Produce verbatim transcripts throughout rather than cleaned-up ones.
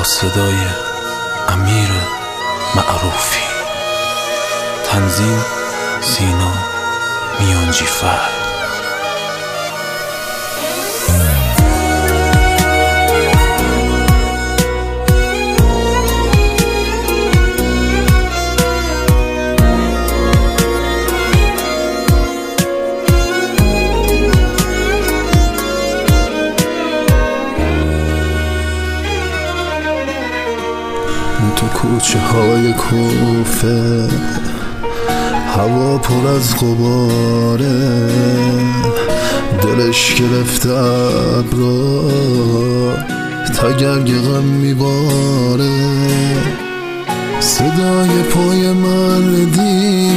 صدای امیر معروفی. تنظیم سینا میانجیفر. تو کوچه های کوفه هوا پر از غباره، دلش گرفته ابرا تگرگ غم میباره. صدای پای مردی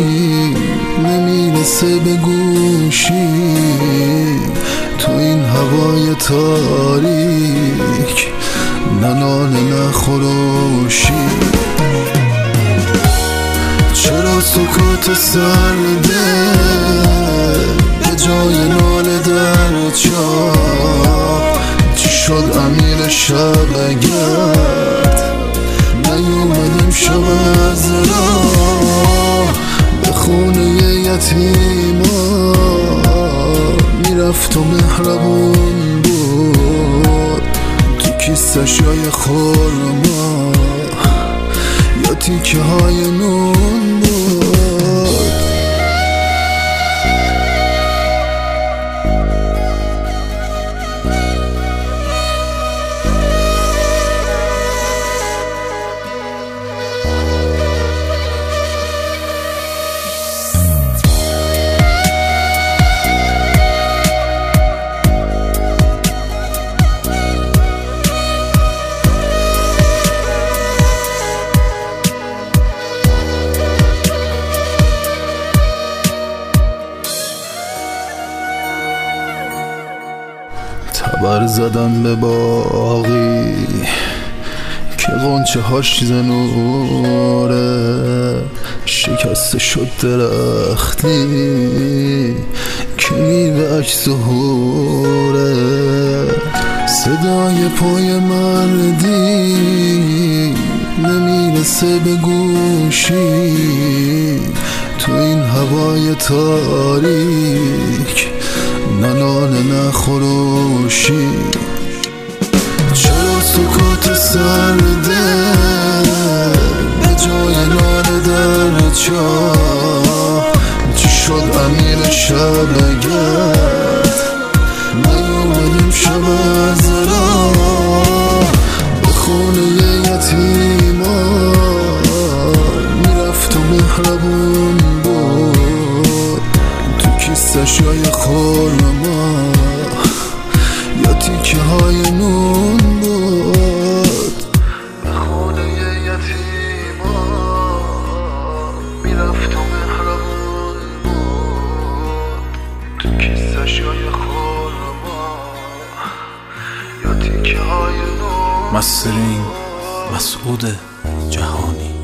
نمیرسه به گوشی، تو این هوای تاریک نه ناله نه خروشی. چرا سکوت سرده به جای ناله در چاه؟ چی شد امیر شبگرد نیومدیم شب از راه؟ به خونه یتیما میرفت و مهربون بود، کیسه شای خورما یا تیکه های نون بود. تبر زدم به باقی که غنچه هاش زنوره، شکسته شد درختی که میوه اش ظهوره. صدای پای مردی نمیرسه به گوشی، تو این هوای تاریک نه ناله نه خروشی. چرا سکوت سرده به جای ناله در چاه؟ چی شد امیر شبگرد نیومدیم شب از راه؟ به خونه یتیما میرفت و مهربون بود، تو کیسه شای خورما یا تیکه های نون بود. به خونه یتیما میرفت و مهربون بود، تو کیسه شای خورما یا تیکه های نون. مسترینگ مسعود جهانی.